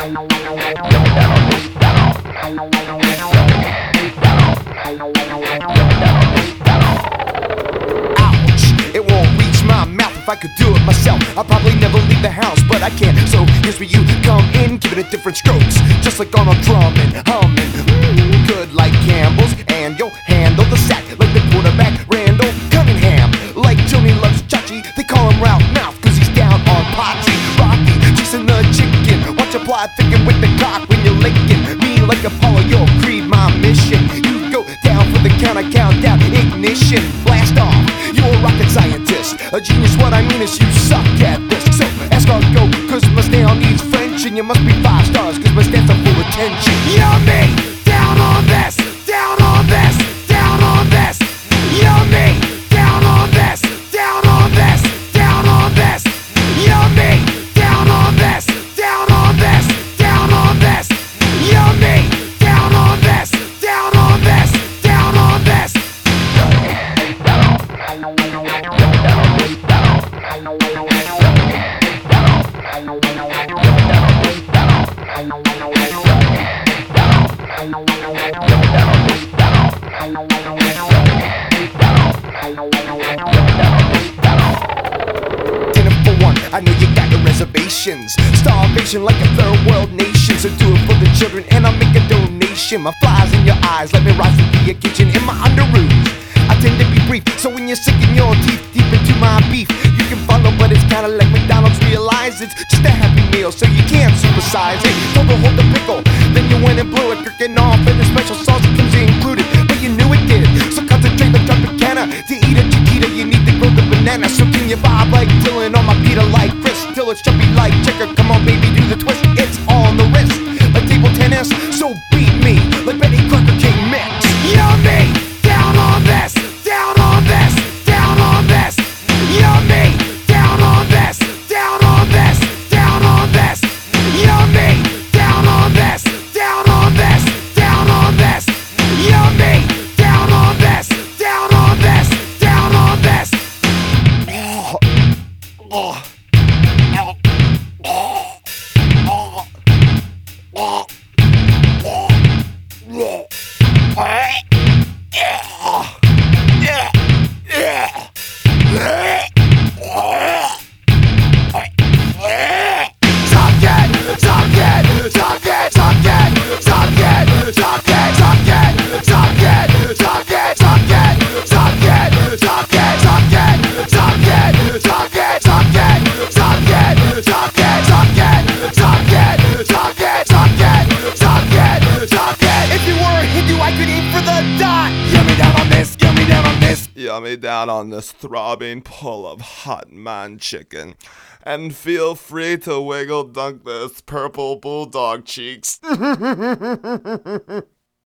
It won't reach my mouth. If I could do it myself, I'd probably never leave the house, but I can't. So here's where you come in, giving it different strokes, just like on a drumming, humming. Good like Campbell's, and you'll handle the sack like the quarterback Randall Cunningham. Like Joni loves Chachi, they call him Round Mouth, cause he's down on Potsy. Rocky, chasing the chicken, watch apply thinking with the cock when you're licking me like Apollo, your creed, my mission. You go down for the count, I count down, ignition, blast off. You're a rocket scientist, a genius. What I mean is you suck at this. So ask our go, cause my style needs French, and you must be 5 stars, cause my stance are full attention. Yummy, down on this, down on this, down on this. Yummy, down on this, down on this, down on this. Yummy, down on this, down on this, down on this. Yummy, down on this, down on this, down on this. Dinner for one, I know you got the reservations. Starvation like a third world nation. So do it for the children and I'll make a donation. My flies in your eyes, let me rise to your kitchen in my underoos. I tend to be brief, so when you're sinking your teeth deep into my beef, you can follow, but it's kinda like McDonald's. Realize it's just a happy meal, so you can't supersize it. Told to hold the pickle, then you went and blew it, cooking off, and the special sauce comes included, but you knew it did. So concentrate like Tropicana. To eat a chiquita, you need to grow the banana. So can you vibe like Dylan on my Peter like Chris? Till it's chubby like Checker. Come on, baby, do the twist. It's on the wrist, like table tennis. So beat me, like Betty Crocker King mix. Yummy, down on this, down on this, down on this. Yummy, down on this, down on this, down on this. Yummy, down on this, down on this, down on this. Yummy, down on this, down on this, down on this. Yummy down on this throbbing pull of hot man chicken. And feel free to wiggle dunk this purple bulldog cheeks.